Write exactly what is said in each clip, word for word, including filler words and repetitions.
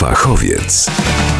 Fachowiec.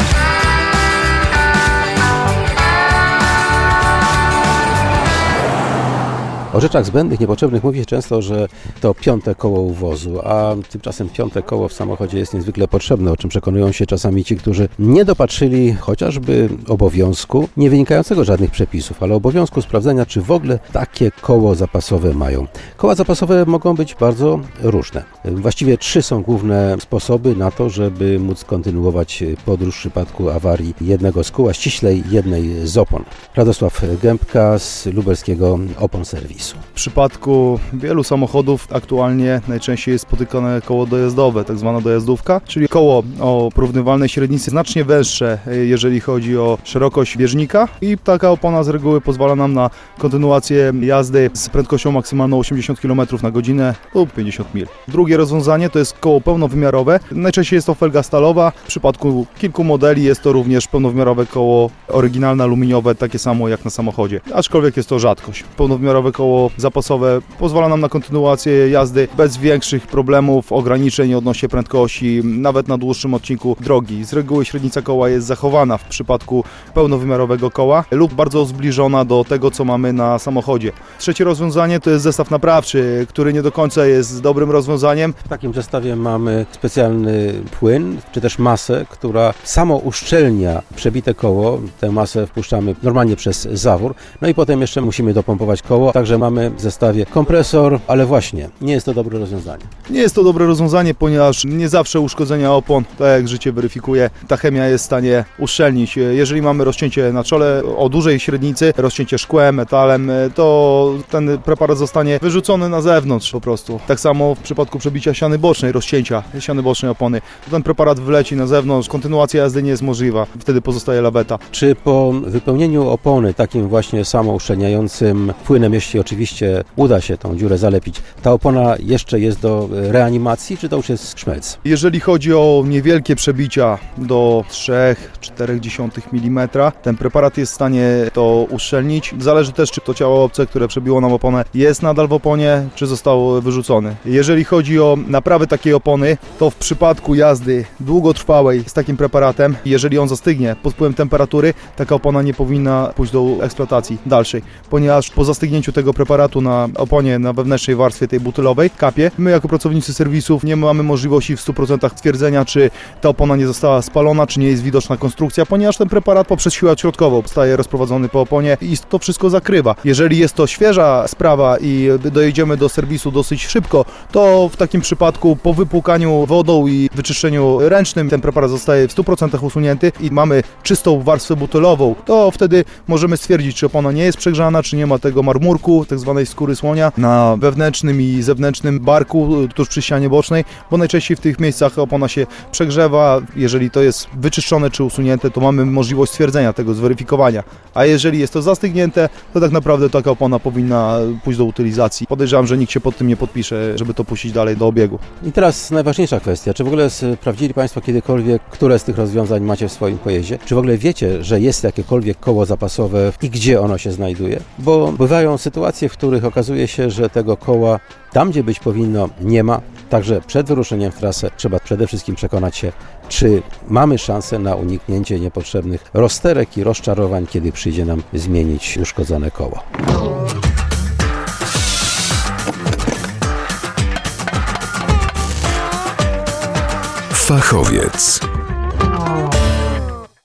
O rzeczach zbędnych, niepotrzebnych mówi się często, że to piąte koło u wozu, a tymczasem piąte koło w samochodzie jest niezwykle potrzebne, o czym przekonują się czasami ci, którzy nie dopatrzyli chociażby obowiązku, nie wynikającego z żadnych przepisów, ale obowiązku sprawdzenia, czy w ogóle takie koło zapasowe mają. Koła zapasowe mogą być bardzo różne. Właściwie trzy są główne sposoby na to, żeby móc kontynuować podróż w przypadku awarii jednego z kół, a ściślej jednej z opon. Radosław Gębka z lubelskiego Opon Serwisu. W przypadku wielu samochodów aktualnie najczęściej jest spotykane koło dojazdowe, tak zwana dojazdówka, czyli koło o porównywalnej średnicy, znacznie węższe, jeżeli chodzi o szerokość bieżnika, i taka opona z reguły pozwala nam na kontynuację jazdy z prędkością maksymalną osiemdziesiąt kilometrów na godzinę lub pięćdziesiąt mil. Drugie rozwiązanie to jest koło pełnowymiarowe. Najczęściej jest to felga stalowa. W przypadku kilku modeli jest to również pełnowymiarowe koło oryginalne, aluminiowe, takie samo jak na samochodzie, aczkolwiek jest to rzadkość. Pełnowymiarowe koło zapasowe pozwala nam na kontynuację jazdy bez większych problemów, ograniczeń odnośnie prędkości, nawet na dłuższym odcinku drogi. Z reguły średnica koła jest zachowana w przypadku pełnowymiarowego koła lub bardzo zbliżona do tego, co mamy na samochodzie. Trzecie rozwiązanie to jest zestaw naprawczy, który nie do końca jest dobrym rozwiązaniem. W takim zestawie mamy specjalny płyn, czy też masę, która samo uszczelnia przebite koło. Tę masę wpuszczamy normalnie przez zawór, no i potem jeszcze musimy dopompować koło, także mamy w zestawie kompresor, ale właśnie nie jest to dobre rozwiązanie. Nie jest to dobre rozwiązanie, ponieważ nie zawsze uszkodzenia opon, tak jak życie weryfikuje, ta chemia jest w stanie uszczelnić. Jeżeli mamy rozcięcie na czole o dużej średnicy, rozcięcie szkłem, metalem, to ten preparat zostanie wyrzucony na zewnątrz po prostu. Tak samo w przypadku przebicia ściany bocznej, rozcięcia ściany bocznej opony, ten preparat wyleci na zewnątrz, kontynuacja jazdy nie jest możliwa, wtedy pozostaje laweta. Czy po wypełnieniu opony takim właśnie samouszczelniającym płynem, jeśli oczywiście uda się tą dziurę zalepić, ta opona jeszcze jest do reanimacji, czy to już jest szmelc? Jeżeli chodzi o niewielkie przebicia do trzy do czterech milimetrów, ten preparat jest w stanie to uszczelnić. Zależy też, czy to ciało obce, które przebiło nam oponę, jest nadal w oponie, czy został wyrzucony. Jeżeli chodzi o naprawę takiej opony, to w przypadku jazdy długotrwałej z takim preparatem, jeżeli on zastygnie pod wpływem temperatury, taka opona nie powinna pójść do eksploatacji dalszej, ponieważ po zastygnięciu tego preparatu na oponie, na wewnętrznej warstwie tej butylowej, kapie, my jako pracownicy serwisów nie mamy możliwości w stu procentach stwierdzenia, czy ta opona nie została spalona, czy nie jest widoczna konstrukcja, ponieważ ten preparat poprzez siłę odśrodkową zostaje rozprowadzony po oponie i to wszystko zakrywa. Jeżeli jest to świeża sprawa i dojedziemy do serwisu dosyć szybko, to w takim przypadku po wypłukaniu wodą i wyczyszczeniu ręcznym ten preparat zostaje w stu procentach usunięty i mamy czystą warstwę butylową, to wtedy możemy stwierdzić, czy opona nie jest przegrzana, czy nie ma tego marmurku, tak zwanej skóry słonia na wewnętrznym i zewnętrznym barku tuż przy ścianie bocznej, bo najczęściej w tych miejscach opona się przegrzewa. Jeżeli to jest wyczyszczone czy usunięte, to mamy możliwość stwierdzenia tego, zweryfikowania. A jeżeli jest to zastygnięte, to tak naprawdę taka opona powinna pójść do utylizacji. Podejrzewam, że nikt się pod tym nie podpisze, żeby to puścić dalej do obiegu. I teraz najważniejsza kwestia. Czy w ogóle sprawdzili Państwo kiedykolwiek, które z tych rozwiązań macie w swoim pojeździe? Czy w ogóle wiecie, że jest jakiekolwiek koło zapasowe i gdzie ono się znajduje? Bo bywają sytuacje, w których okazuje się, że tego koła tam, gdzie być powinno, nie ma. Także przed wyruszeniem w trasę trzeba przede wszystkim przekonać się, czy mamy szansę na uniknięcie niepotrzebnych rozterek i rozczarowań, kiedy przyjdzie nam zmienić uszkodzone koło. Fachowiec.